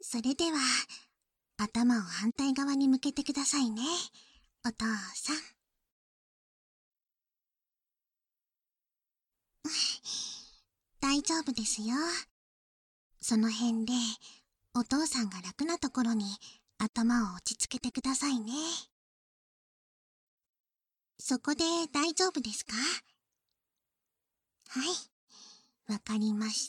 それでは、頭を反対側に向けてくださいね、お父さん。大丈夫ですよ。その辺で、お父さんが楽なところに頭を落ち着けてくださいね。そこで大丈夫ですか？はい、わかりました。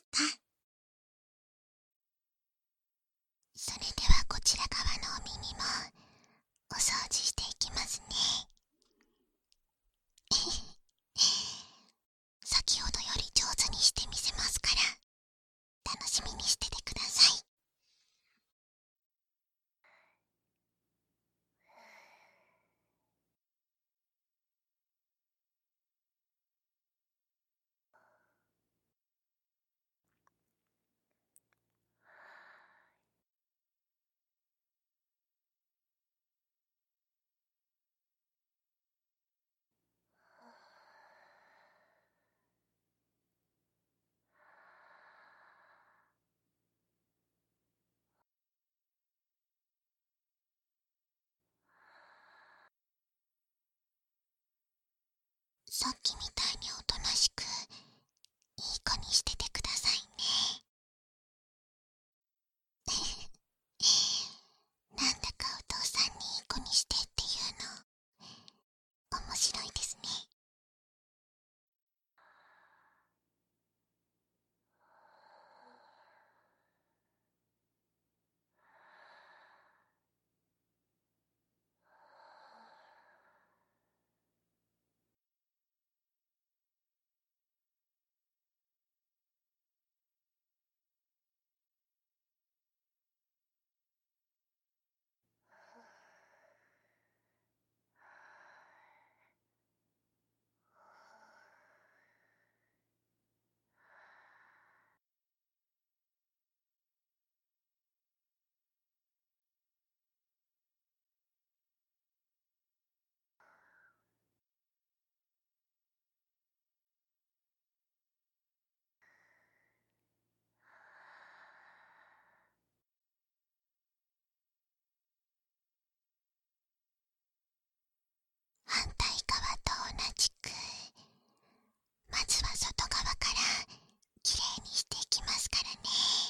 それではこちら側のお耳もお掃除していきますね。先ほどより上手にしてみせますから、楽しみにしててください。さっきみたいにおとなしく、いい子にしててくださいね。なんだかお父さんにいい子にしてっていうの、面白いですね。反対側と同じく、まずは外側からきれいにしていきますからね。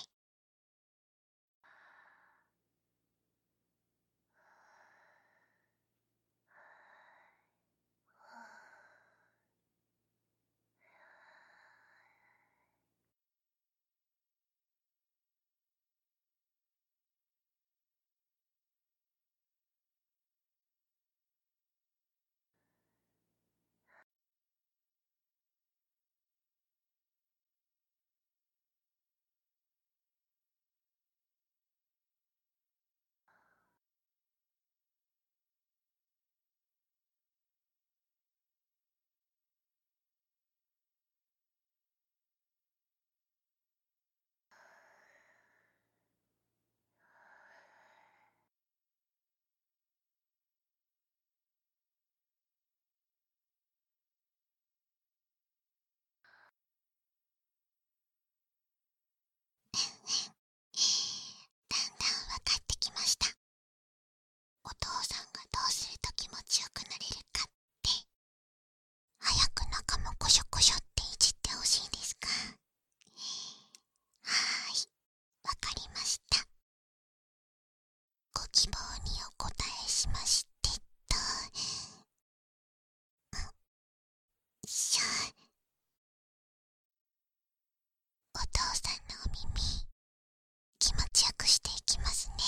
だんだんわかってきました。お父さんがどうすると気持ちよくなれるかって。早く中もコショコショっていじってほしいですか？はーい、わかりました。ご希望にお答えしましてと。しょ。お父さんのお耳、気持ちよくしていきますね。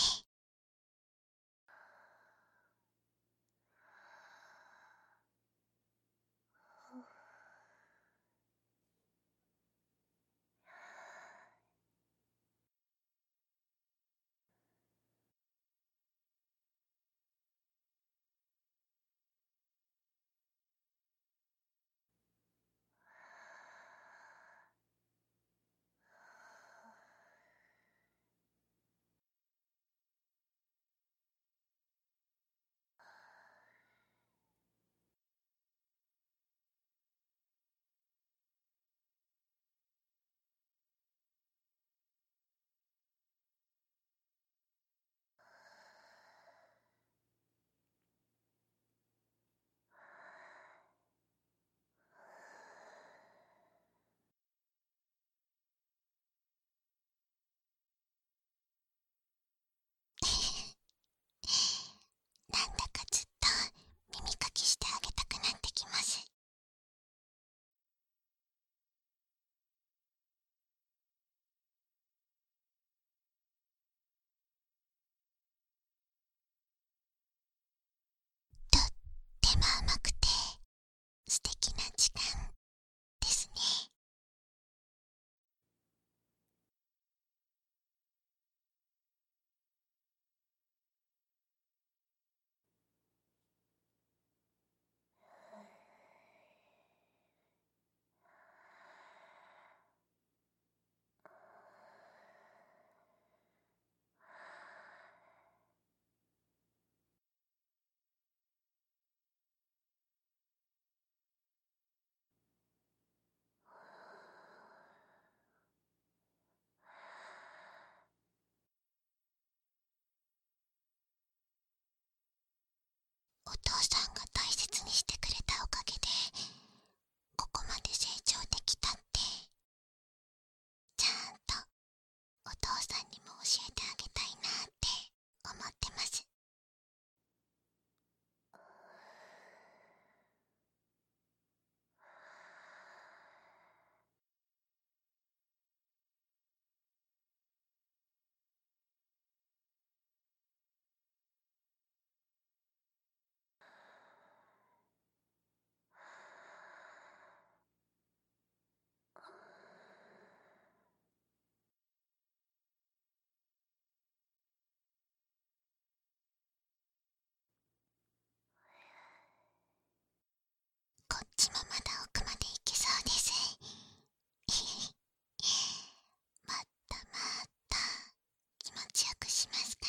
父さんにも教えてあげたいなって思ってます。こっちもまだ奥まで行けそうです。もっともっと気持ちよくしますから。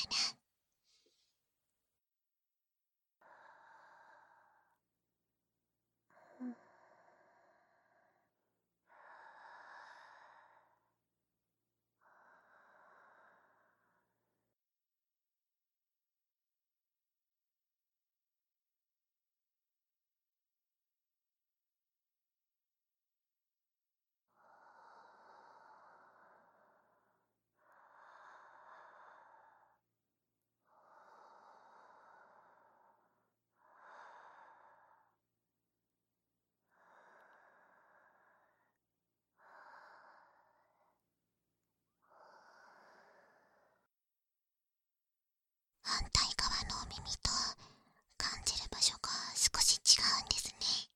反対側のお耳と感じる場所が少し違うんですね。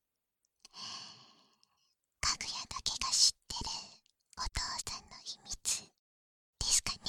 かぐやだけが知ってるお父さんの秘密ですかね。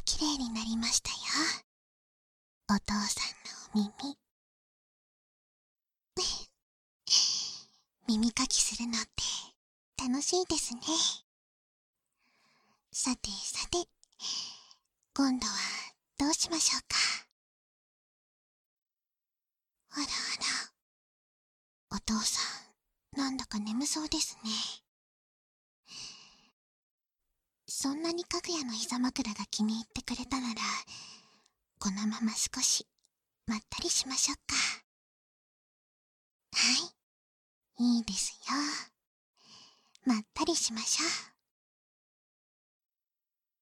綺麗になりましたよ。お父さんのお耳。耳かきするのって楽しいですね。さてさて、今度はどうしましょうか。あらあら、お父さん、なんだか眠そうですね。そんなにかぐやの膝枕が気に入ってくれたなら、このまま少しまったりしましょうか。はい、いいですよ。まったりしましょう。